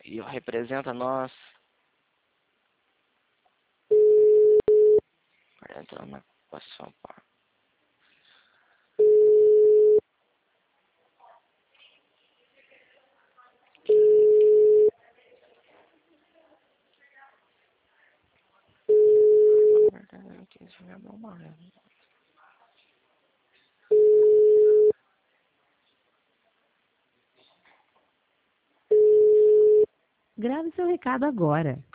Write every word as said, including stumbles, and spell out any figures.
e representa nós. Entrando na ocupação, pá. Grave seu recado agora.